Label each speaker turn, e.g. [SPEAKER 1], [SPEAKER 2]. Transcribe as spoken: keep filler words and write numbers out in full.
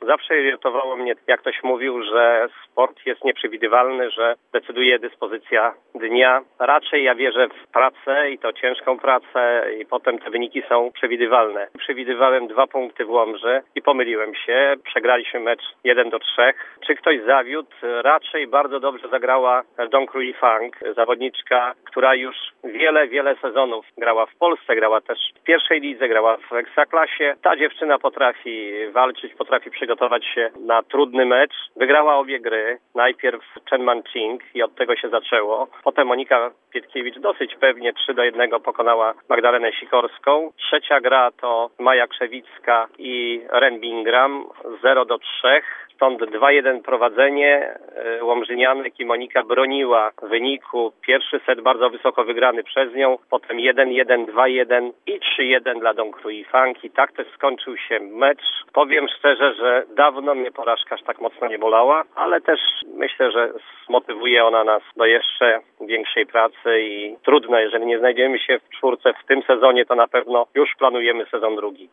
[SPEAKER 1] Zawsze irytowało mnie, jak ktoś mówił, że sport jest nieprzewidywalny, że decyduje dyspozycja dnia. Raczej ja wierzę w pracę i to ciężką pracę i potem te wyniki są przewidywalne. Przewidywałem dwa punkty w Łomży i pomyliłem się. Przegraliśmy mecz jeden do trzech. Czy ktoś zawiódł? Raczej bardzo dobrze zagrała Dong Krui Fang, zawodniczka, która już wiele, wiele sezonów grała w Polsce, grała też w pierwszej lidze, grała w Ekstraklasie. Ta dziewczyna potrafi walczyć, potrafi przygotować się na trudny mecz. Wygrała obie gry. Najpierw Chen Man-ching i od tego się zaczęło. Potem Monika Pietkiewicz dosyć pewnie trzy do jednego pokonała Magdalenę Sikorską. Trzecia gra to Maja Krzewicka i Ren Bingram zero do trzech. Stąd dwa jeden prowadzenie Łomżynianek i Monika broniła wyniku. Pierwszy set bardzo wysoko wygrany przez nią, potem jeden jeden, dwa jeden i trzy jeden dla Dong Krui Fang. I tak też skończył się mecz. Powiem szczerze, że dawno mnie porażka aż tak mocno nie bolała, ale też myślę, że zmotywuje ona nas do jeszcze większej pracy i trudno, jeżeli nie znajdziemy się w czwórce w tym sezonie, to na pewno już planujemy sezon drugi.